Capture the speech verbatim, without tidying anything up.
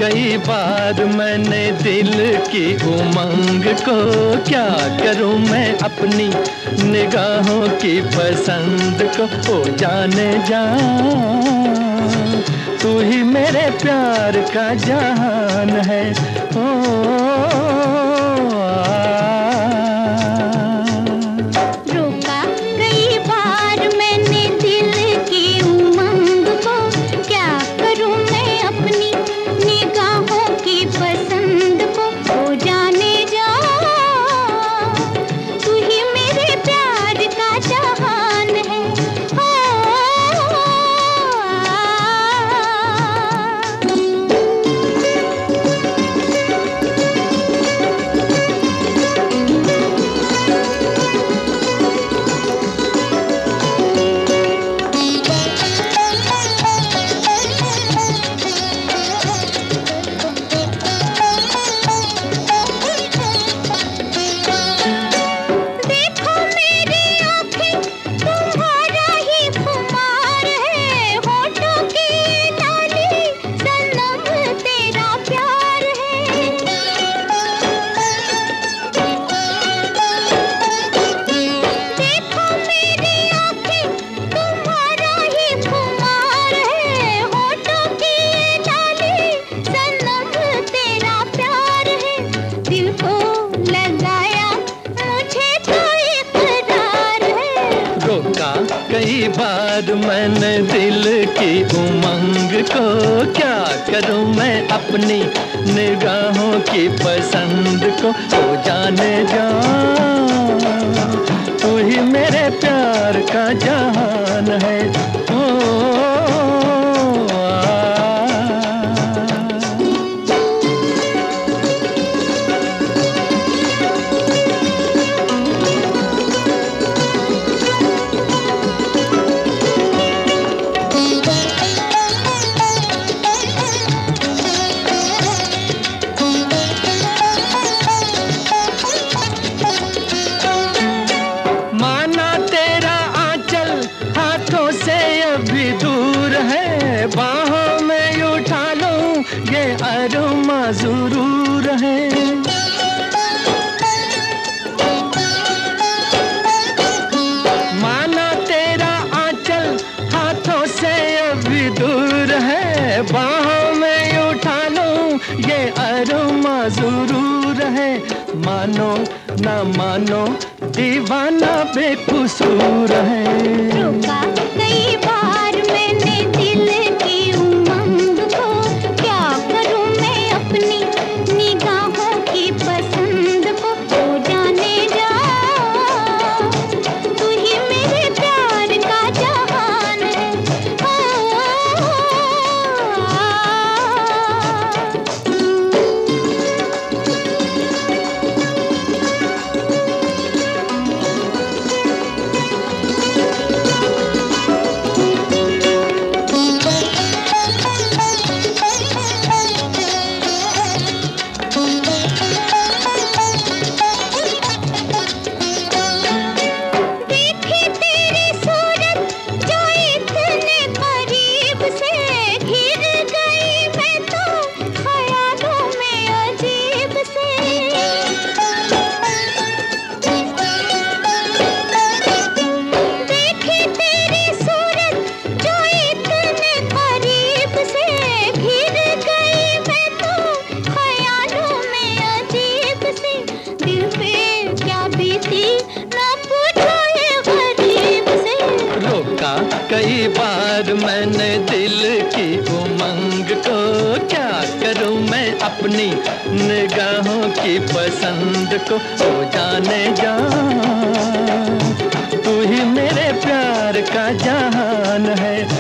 कई बार मैंने दिल की उमंग को, क्या करूं मैं अपनी निगाहों की पसंद को। ओ जाने जा, तू ही मेरे प्यार का जहान है। ओ कई बार मैंने दिल की उमंग को, क्या करूं मैं अपनी निगाहों की पसंद को। ओ जाने जा, तू ही मेरे प्यार का जहान है। ओ बाहों में उठा लूं ये अरमा जरूर है। माना तेरा आंचल हाथों से अभी दूर है, बाहों में उठा लूं ये अरमा जरूर है। मानो ना मानो दीवाना बेकसूर है। रुका कई बार मैंने दिल की उमंग को, क्या करूं मैं अपनी निगाहों की पसंद को। तो जाने जा, तू ही मेरे प्यार का जहान है। कई बार मैंने दिल की उमंग को, क्या करूं मैं अपनी निगाहों की पसंद को। ओ जाने जा, तू ही मेरे प्यार का जहान है।